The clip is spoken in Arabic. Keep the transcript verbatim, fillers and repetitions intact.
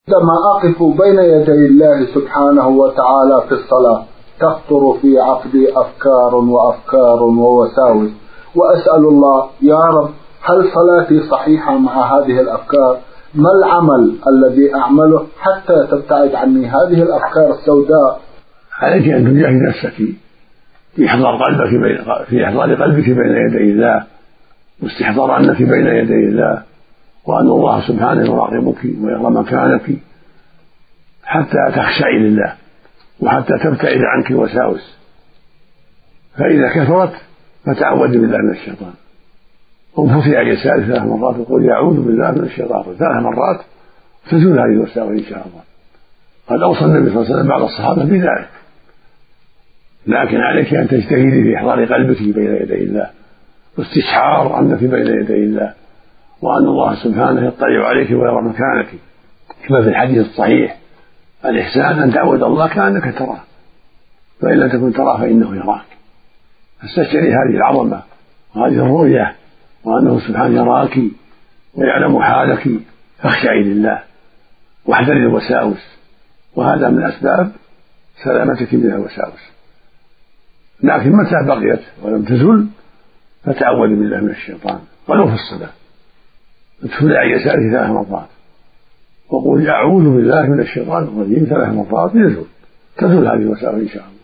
عندما أقف بين يدي الله سبحانه وتعالى في الصلاة تخطر في عقلي أفكار وأفكار ووساوس، وأسأل الله يا رب هل صلاتي صحيحة مع هذه الأفكار؟ ما العمل الذي أعمله حتى تبتعد عني هذه الأفكار السوداء؟ عليك أن تجاهد نفسك في إحضار قلبك بين في إحضار قلبك بين يدي الله، واستحضار أنك بين يدي الله، وأن الله سبحانه يراقبك ويرى مكانك حتى تخشعي لله وحتى تبتعد عنك الوساوس. فإذا كثرت فتعوذ بالله من الشيطان، وانفثي عن يسارك ثلاث مرات وقل أعوذ بالله من الشيطان ثلاث مرات تزول هذه الوساوس إن شاء الله. قد أوصى النبي صلى الله عليه وسلم بعض الصحابة بذلك، لكن عليك أن تجتهدي في إحضار قلبك بين يدي الله واستشعار أنك بين يدي الله، وأن الله سبحانه يطلع عليك ويرى مكانك، كما في الحديث الصحيح الإحسان أن تعبد الله كأنك تراه فإن لم تكن تراه فإنه يراك. فاستشعري هذه العظمة وهذه الرؤية وأنه سبحانه يراك ويعلم حالك، فاخشعي لله واحذري الوساوس، وهذا من أسباب سلامتك من الوساوس. لكن متى بقيت ولم تزل فتعوذ بالله من الشيطان ولو في الصلاة، ادخلي عن يسارك ثلاث مرات وقولي أعوذ بالله من الشيطان الرجيم ثلاث مرات يزول تزول هذه الوساوس إن شاء الله.